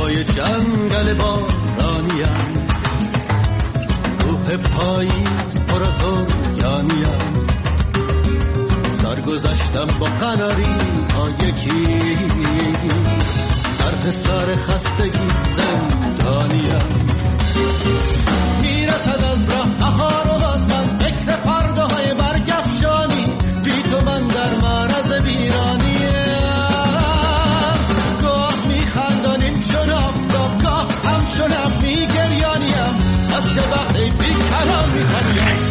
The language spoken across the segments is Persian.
هوای جنگل بارانیم، روح پاییز پر از اوریانیم، سرگذشتم با قناری ها یکی، در حصار خستگی زندانیم. میرسد از راه بهار و باز من فکر فرداهای برگفشانی، بی تو من در معرض ویرانیم. گاه میخندانیم چون آفتاب، گاه همچون میگریانیم، از چه وقتی بی کلام میخوانیم.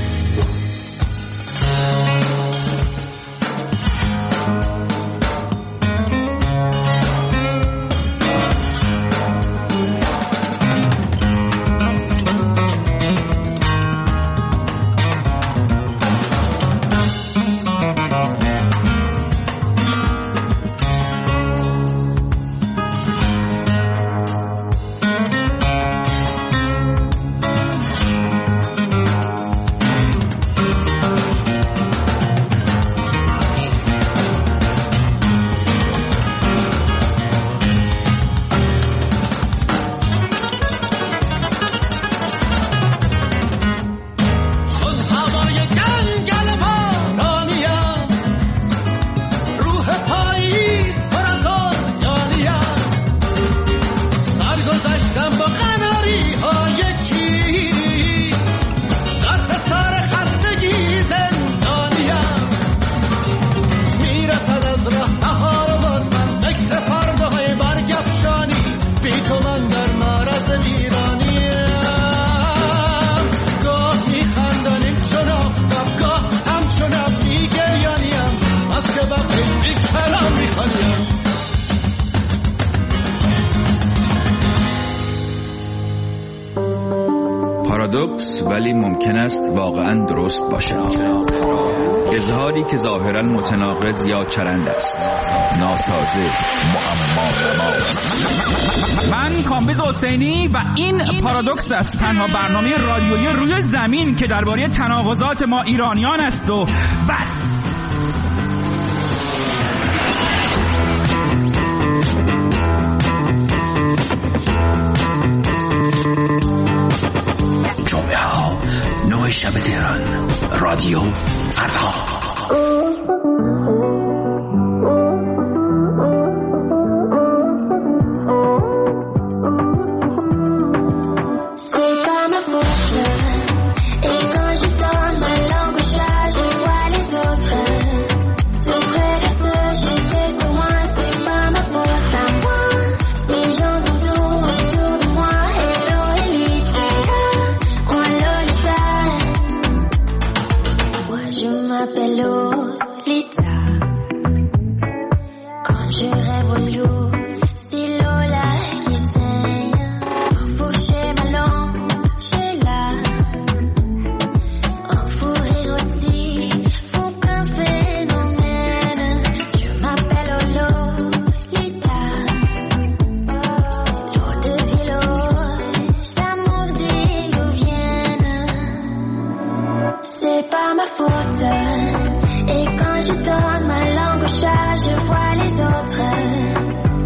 پارادوکس ولی ممکن است واقعا درست باشد. اظهاری که ظاهرا متناقض یا چرند است، ناسازه، معما. من کامبیز حسینی و این پارادوکس است، تنها برنامه رادیویی روی زمین که درباره تناقضات ما ایرانیان است و بس. جمعه ها 9 شب تهران، رادیو فردا. Et quand je donne ma langue au chat, je vois les autres.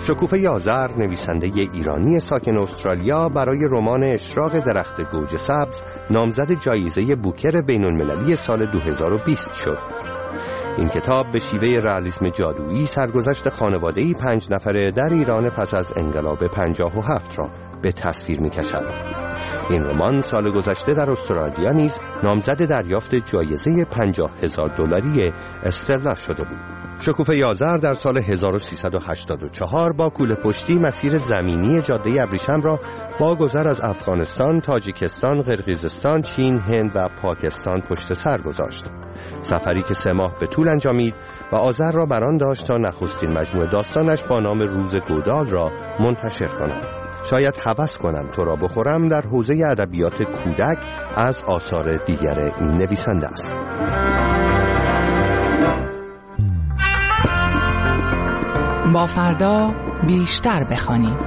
شکوفه آذر، نویسنده ایرانی ساکن استرالیا، برای رمان اشراق درخت گوجه سبز نامزد جایزه بوکر بین‌المللی سال 2020 شد. این کتاب به شیوه رئالیسم جادویی سرگذشت خانواده‌ای 5 نفره در ایران پس از انقلاب 57 را به تصویر می‌کشد. این رمان سال گذشته در استرالیا نیز نامزد دریافت جایزه $50,000 استرلا شده بود. شکوفه آذر در سال 1384 با کوله پشتی مسیر زمینی جاده ابریشم را با گذر از افغانستان، تاجیکستان، قرقیزستان، چین، هند و پاکستان پشت سر گذاشت. سفری که 3 ماه به طول انجامید و آذر را بران داشت تا نخستین مجموعه داستانش با نام روز گودال را منتشر کند. شاید هوس کنم تو را بخورم در حوزه ادبیات کودک از آثار دیگر این نویسنده است. با فردا بیشتر بخوانیم.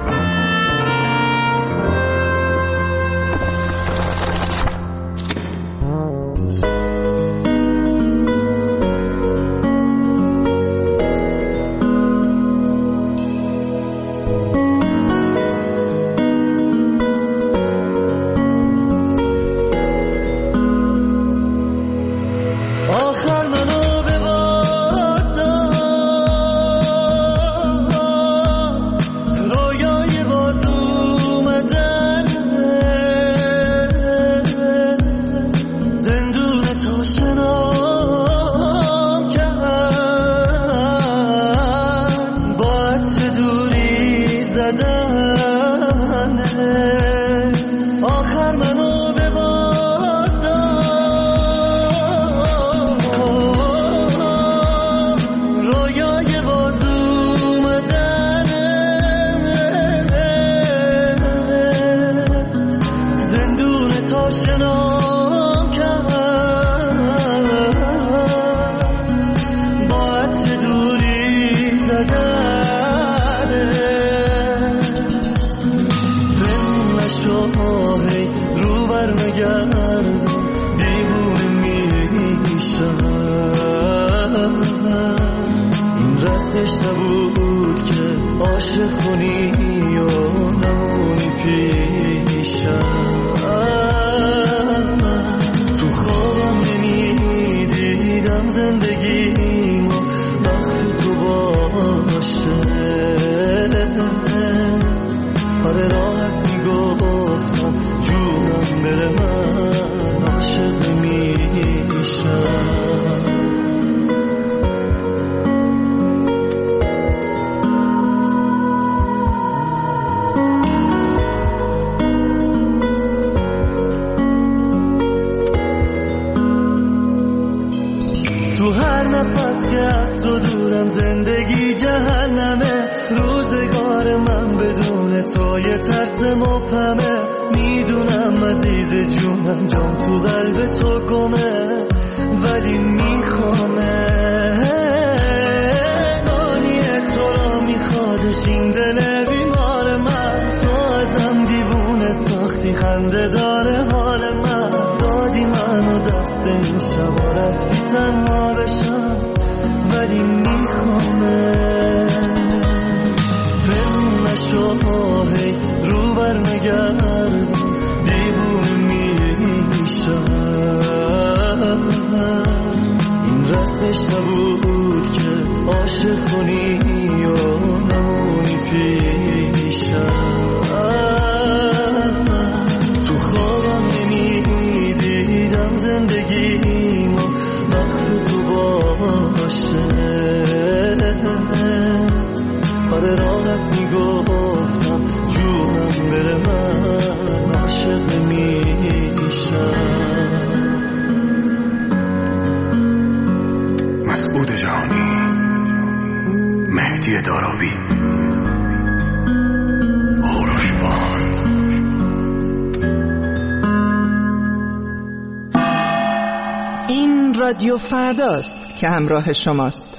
این رادیو فرداست که همراه شماست.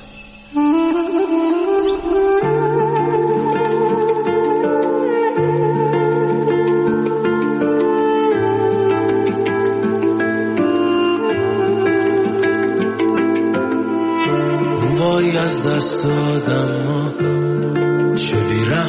وای از دست دادم ما چه بی‌رحمی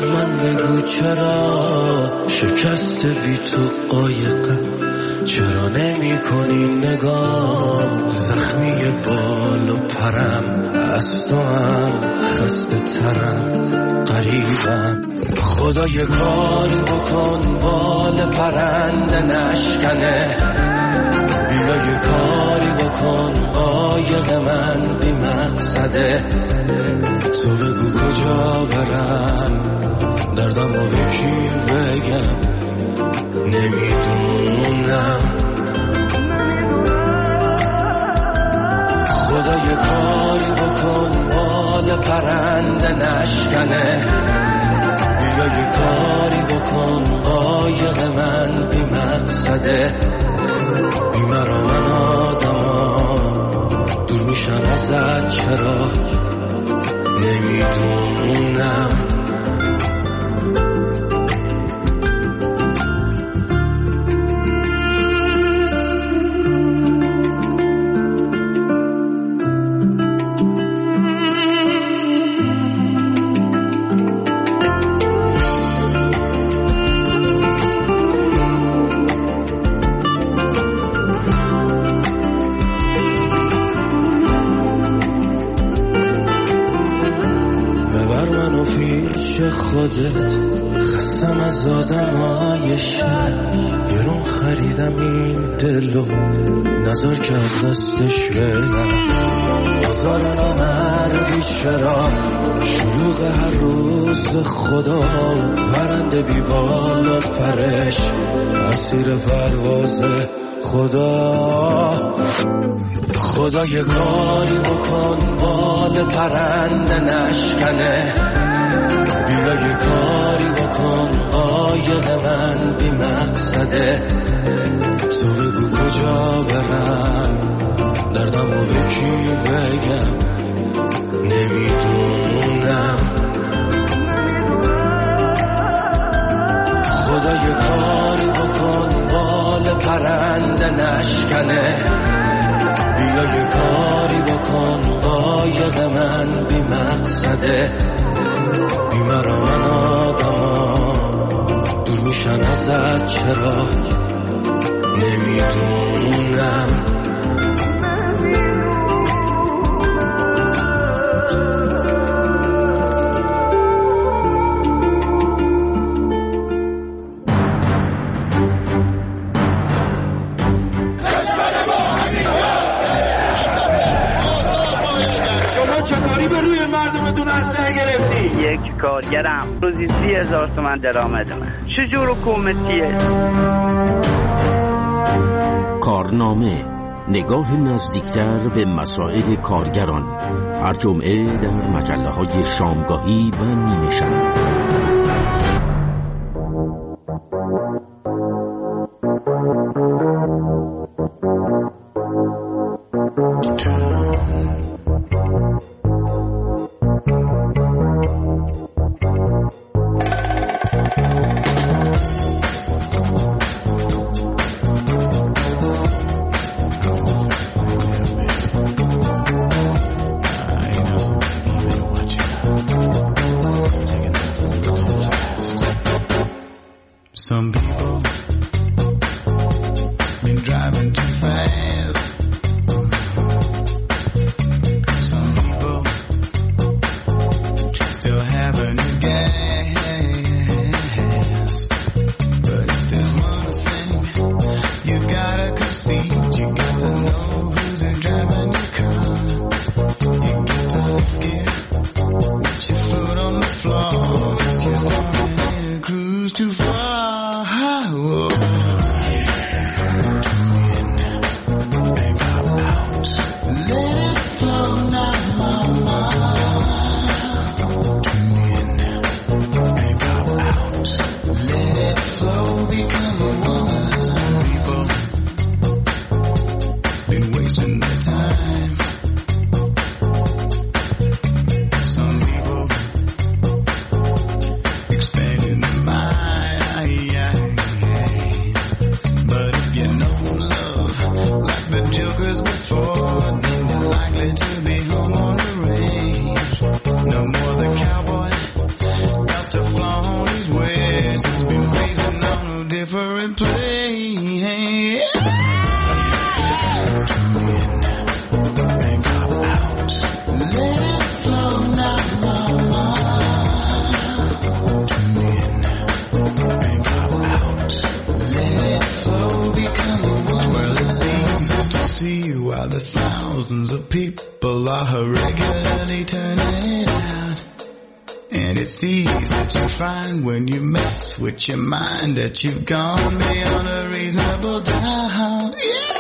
دست بی تو قایقم، چرا نمی کنی نگاه؟ زخمی بال و پرم، از تو هم خسته ترم، قریبم. خدا یه کاری بکن بال پرنده نشکنه، بیا یه کاری بکن قایق من بی مقصده. تو بگو کجا برم، دردمو به کی بگم، نمیدونم. خدا یه کاری بکن بال پرنده نشکنه، بیا یه کاری بکن قایق من بی مقصده. بیمرا من آدما دور میشن ازت، چرا نمیدونم. خودت خستم از آدمای شهر، گرون خریدم این دلو، نظر که از دستش بدم. بازار نامردی چرا شلوغ هر روز خدا، پرنده بی بال و پرش اسیر پرواز خدا. خدا یه کاری بکن بال پرنده نشکنه، بیا یه کاری بکن قایق من بی مقصده. تو بگو کجا برم، دردمو به کی بگم، نمیدونم. خدا یه کاری بکن بال پرنده نشکنه، بیا یه کاری بکن قایق من بی مقصده. بیمرا من آدما دور میشن ازت، چرا نمیدونم. کارگرم روزی 30,000 تومان درآمدمه، چجور حکومتیه؟ کارنامه، نگاه نزدیکتر به مسائل کارگران، هر جمعه در مجله‌های شامگاهی و نیمه شب. Some people been driving too fast. Some people still having gas. But if there's one thing you gotta concede, you got to know who's driving your car. You got to get with your foot on the floor. It's just a cruise too far. different place. And come out. Let it flow now, mama. Tune in and come out. Let it flow, become a woman. Well, it's easy to see why the thousands of people are regularly turning it out. And it's easy to find when you mess with your mind that you've gone beyond a reasonable doubt.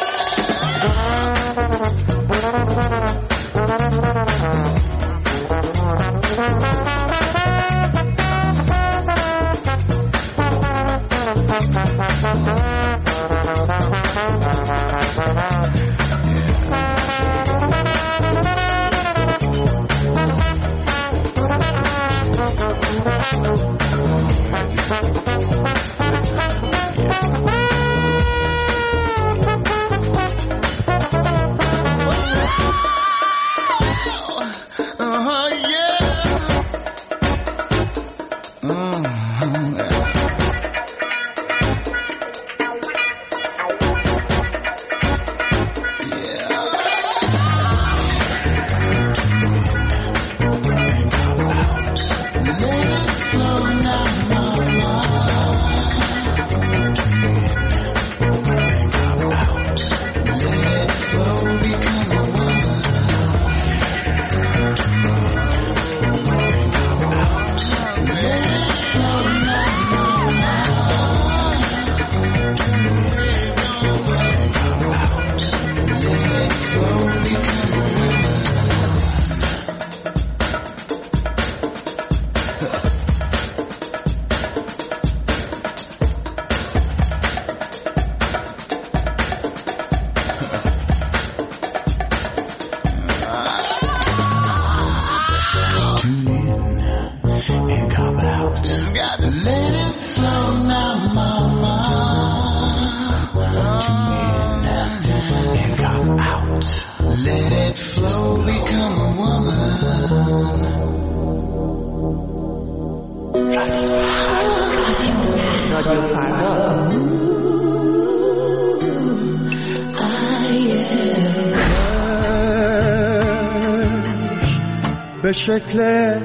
به شکل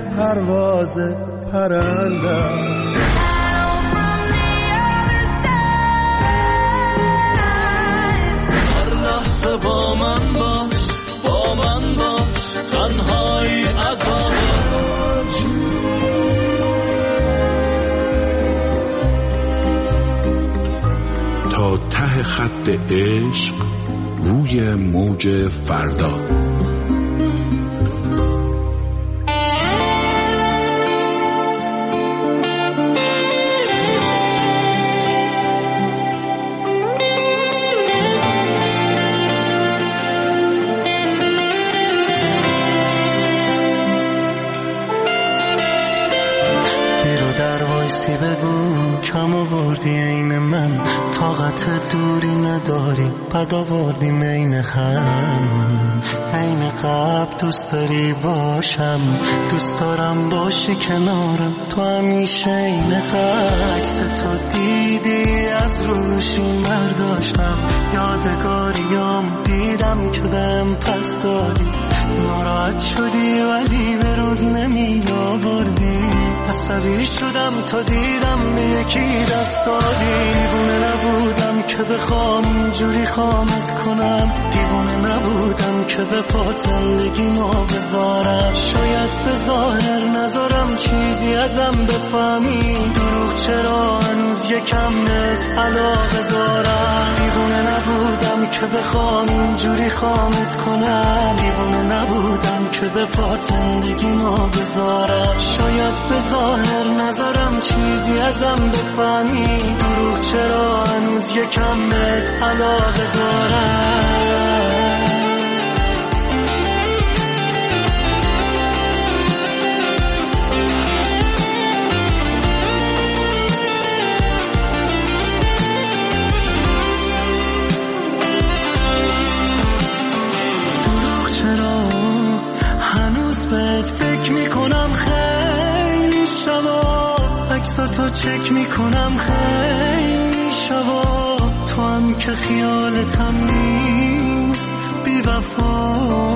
پرواز پرنده هر لحظه با من باش تنهایی عذابه تا ته خط عشق روی موج فردا. دوری نداری بد آوردیم این هم عین قبل دوست داری باشم دوست دارم باشی کنارم تو همیشه این عکس تو دیدی از روشین برداشتم یادگاریام دیدم که بهم پس دادی ناراحت شدی ولی به رود نمی آوردی عصبی شدم تا دیدم به یکی دست دادی دیوونه نبودم که بخوام اینجوری خامت کنم دیوونه نبودم که به پات زندگی ما بذارم شاید به ظاهر نذارم چیزی ازم بفهمی دروغ چرا هنوز یکم بهت علاقه دارم دیوونه نبودم که بخوام اینجوری خامت کنم دیوونه نبودم که به پات زندگی ما بذارم شاید به ظاهر نذارم چیزی ازم بفهمی دروغ چرا هنوز یکم بهت علاقه دارم دروغ چرا هنوز بهت فکر میکنم خیلی شبا عکساتو چک میکنم خیلی من که خیالتم نیست بی وفا،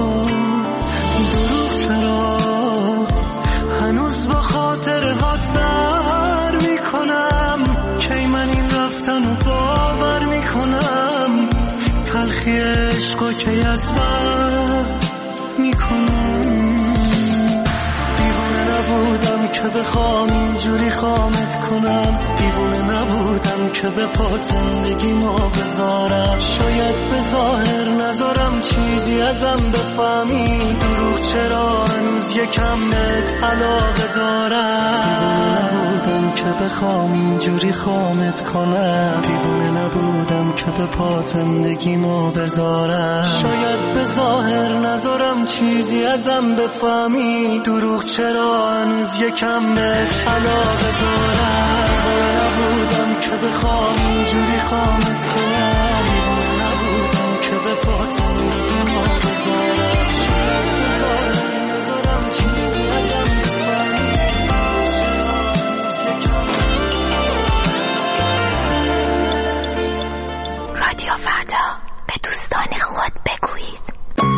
دروغ چرا هنوز با خاطر هات سر میکنم، کی من این رفتن رو باور میکنم، تلخی عشق و کی از بر میکنم. دیوانه نبودم که بخوام اینجوری خامت کنم، دیوانه نبودم که به پات زندگی ما بذارم، شاید به ظاهر نذارم چیزی ازم بفهمی، دروغ چرا هنوز یکم بهت علاقه دارم. دیوانه نبودم که بخوام اینجوری خامت کنم، دیوانه نبودم که به پات زندگی ما بذارم، شاید به ظاهر نذارم چیزی ازم بفهمی، دروغ چرا هنوز یکم بهت علاقه دارم. نبودم که بخوام اینجوری خامت کنم، نبودم که به پات زندگی ما بذارم، نذارم چیزی ازم بفهمی. رادیو فردا، به دوستان خود بگویید.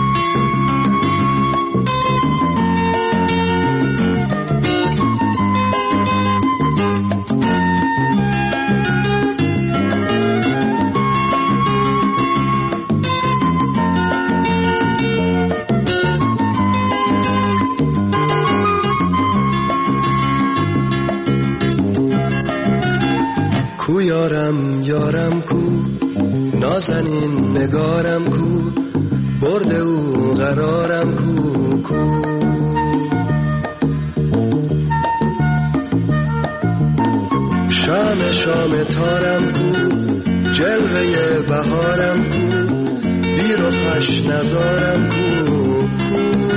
کو یارم یارم کو، نازنین نگارم کو، برده او قرارم کو کو. شام شام تارم کو، جلوه بهارم کو، بیر و خوش نزارم کو کو.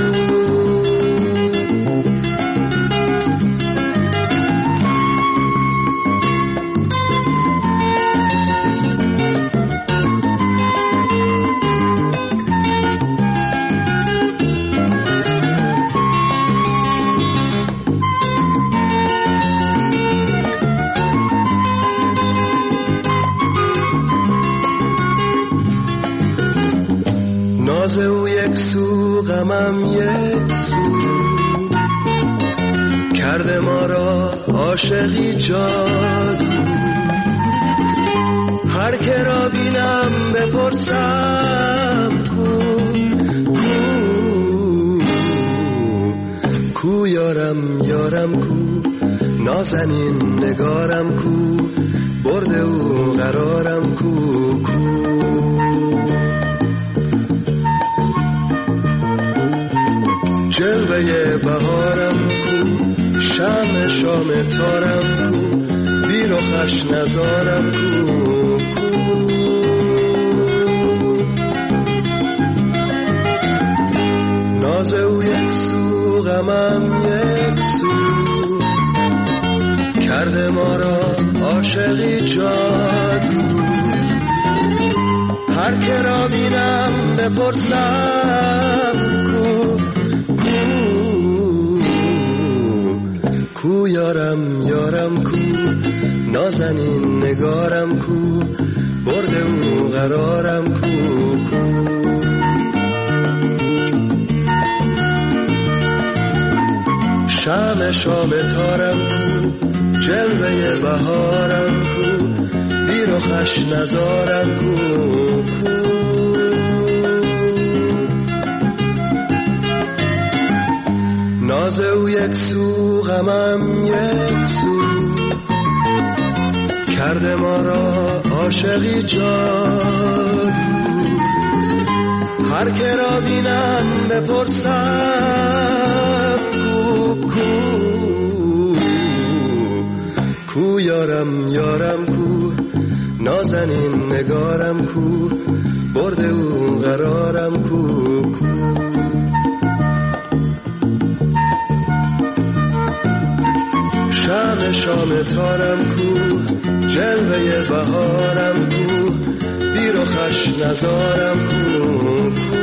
ناز او یک سو غمم یک سو، کرده ما را عاشقی جادو. هر که را بینم بپرسم کو کو کو، یارم یارم کو، نازنین نگارم کو، برده او قرارم کو کو. جلوه بهارم کو، شام شام تارم کو، بیر و خوش نزارم کو کو. ناز او یک سو غمم یک سو، کرده ما را عاشقی جادو. هر که را بینم بپرسم کو کو، یارم یارم کو، نازنین نگارم کو، برده او قرارم کو کو. شام شام تارم کو، جلوه بهارم کو، بیر و خوش نزارم کو کو. ناز او یک سو غمم یک سو، کرده ما را عاشقی جادو. هر که را بینم بپرسم کو کو کو، یارم یارم کو، نازنین نگارم کو، برده او قرارم کو کو. شام شام تارم کو، جلوه بهارم کو، بیر و خوش نزارم کو کو.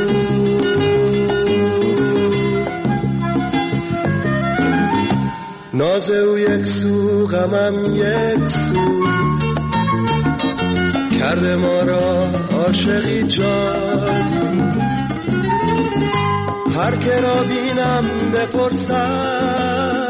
ناز او یک سو غمم یک سو، کرده ما را عاشقی جادو. هر که را بینم بپرسم